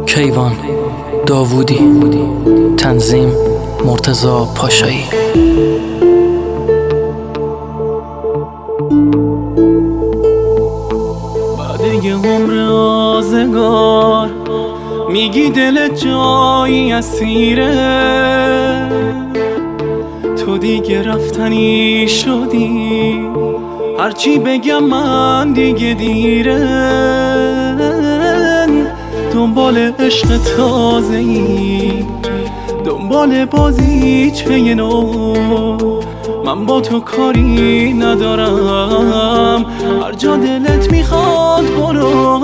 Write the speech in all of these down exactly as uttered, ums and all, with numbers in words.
کیوان داوودی، تنظیم مرتضی پاشایی. بعد یه عمر آزگار میگی دلت جایی اسیره، تو دیگه رفتنی شدی، هرچی بگم من دیگه دیره. دنبال عشق تازه‌ای، دنبال بازیچه نو، من با تو کاری ندارم، هر جا دلت میخواد برو.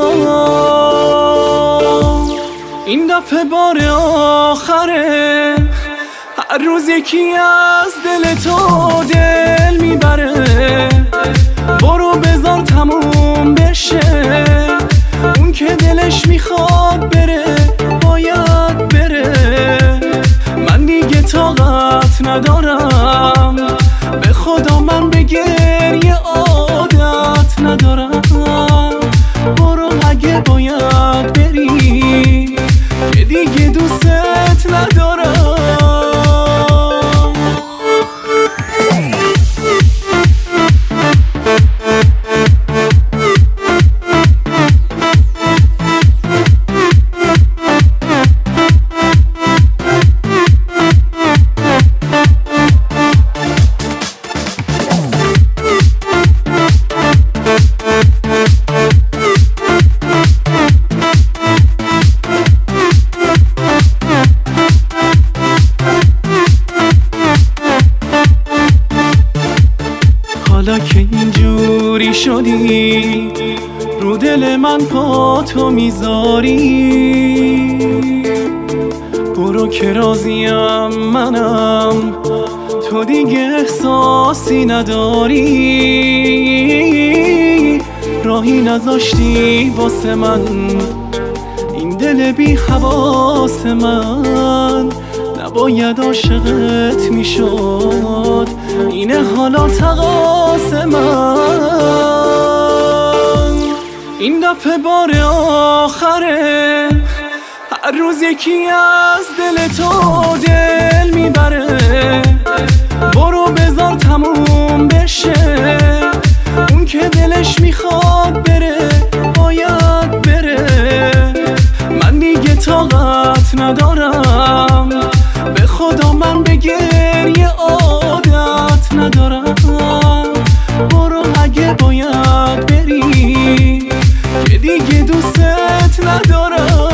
این دفعه بار آخره، هر روز یکی از دل تو دل میبره، برو بذار تموم بشه، اون که دلش میخواد بره باید بره. من دیگه طاقت ندارم، به خدا من به گریه عادت ندارم. برو اگه باید بری، که دیگه دوستت ندارم. حالا که اینجوری شدی، رو دل من پا تو میذاری، برو که راضیم منم، تو دیگه احساسی نداری. راهی نذاشتی واسه من، این دل بی حواس من نباید عاشقت میشد، اینه حالا تقاص من. این دفعه بار آخره، هر روز یکی از دل تو دل میبره، برو بذار تموم بشه، اون که دلش میخواد بره باید بره. من دیگه طاقت ندارم، به خدا من به گریه عادت ندارم. برو اگه باید بری، که دیگه دوستت ندارم.